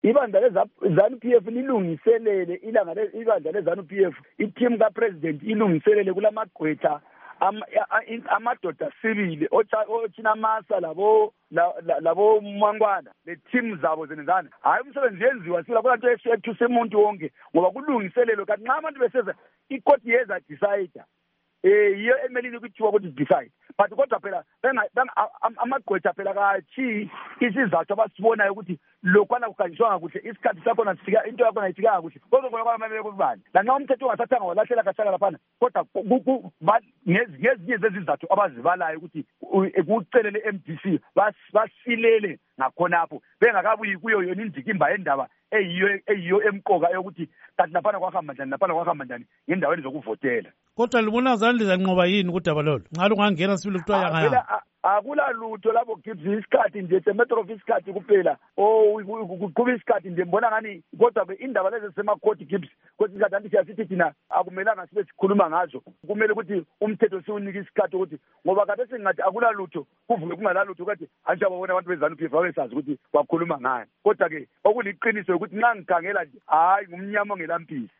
ibandla leZANU-PF lilungiselele ibandla leZANU-PF i-team ka-president ilungiselele kulamagqwetha amadoda sibili ochinamasa labo Mangwana le-team zabo zenezana. Hayi umsebenzi yenziwa sila kula nto ethusa umuntu wonke ngoba kulungiselelo kanti nxa abantu beseza ikoti yeza decide yiyo emelini kuthiwa ukuthi decide but kodwa phela amagqwetha phela kathi isizathu abasibonayo ukuthi lokwana kukanjiswanga kuhle isikhathi sakhona sifika into yakhona ifikanga kuhle kodwa kwamamele kubani lanxa umthetho ungasathanga walahlela kahlala laphana kodwa ngezinye zezizathu abazibalayo ukuthi kucelele MDC basilele ngakhonapho bengakabuyi kuyo yona indikimba yendaba eyiyo emqoka yokuthi kanti laphana kwahamba njani ngendaweni zokuvotela. Kodwa libona zani lizanqoba yini kudaba lolo nxa lungangena sibili kuthiwa yangayanga? Akula lutho lapho Gibbs isikhathi nje semetro isikhathi kuphela kuqhuba isikhathi nje mbona ngani kodwa indaba lezi semakhoti Gibbs kodwa isikhathi siyasithi thina akumelanga sibe sikhuluma ngazo kumele ukuthi umthetho siwunike isikhathi ukuthi ngoba kade singathi akula lutho kuvuke kungalalutho kade anjabona abantu beZANU-PF babesazi ukuthi bakhuluma ngani kodwa ke okuliqiniso ukuthi nxa ngikhangela nje hayi ngumnyama ongelampisi.